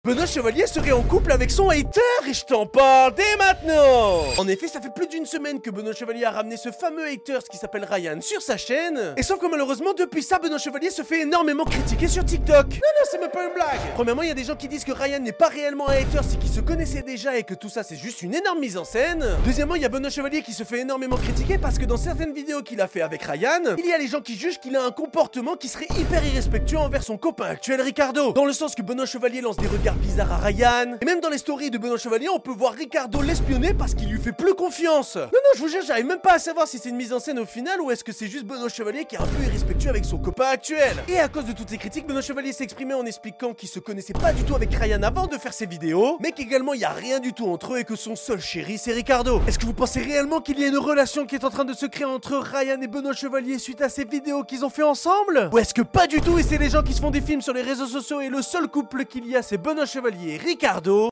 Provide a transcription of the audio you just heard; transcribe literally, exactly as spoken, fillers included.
Benoît Chevalier serait en couple avec son hater et je t'en parle dès maintenant. En effet, ça fait plus d'une semaine que Benoît Chevalier a ramené ce fameux hater qui s'appelle Ryan sur sa chaîne. Et sauf que malheureusement, depuis ça, Benoît Chevalier se fait énormément critiquer sur TikTok. Non, non, c'est même pas une blague. Premièrement, il y a des gens qui disent que Ryan n'est pas réellement un hater, c'est qu'ils se connaissaient déjà et que tout ça c'est juste une énorme mise en scène. Deuxièmement, il y a Benoît Chevalier qui se fait énormément critiquer parce que dans certaines vidéos qu'il a fait avec Ryan, il y a les gens qui jugent qu'il a un comportement qui serait hyper irrespectueux envers son copain actuel Ricardo. Dans le sens que Benoît Chevalier lance des regards bizarres à Ryan. Et même dans les stories de Benoît Chevalier, on peut voir Ricardo l'espionner parce qu'il lui fait plus confiance. Non, non, je vous jure, j'arrive même pas à savoir si c'est une mise en scène au final ou est-ce que c'est juste Benoît Chevalier qui est un peu irrespectueux avec son copain actuel. Et à cause de toutes ces critiques, Benoît Chevalier s'est exprimé en expliquant qu'il se connaissait pas du tout avec Ryan avant de faire ses vidéos, mais qu'également il y a rien du tout entre eux et que son seul chéri c'est Ricardo. Est-ce que vous pensez réellement qu'il y a une relation qui est en train de se créer entre Ryan et Benoît Chevalier suite à ces vidéos qu'ils ont fait ensemble? Ou est-ce que pas du tout et c'est les gens qui se font des films sur les réseaux sociaux et le seul couple qu'il y a c'est Benoît Chevalier et Ricardo?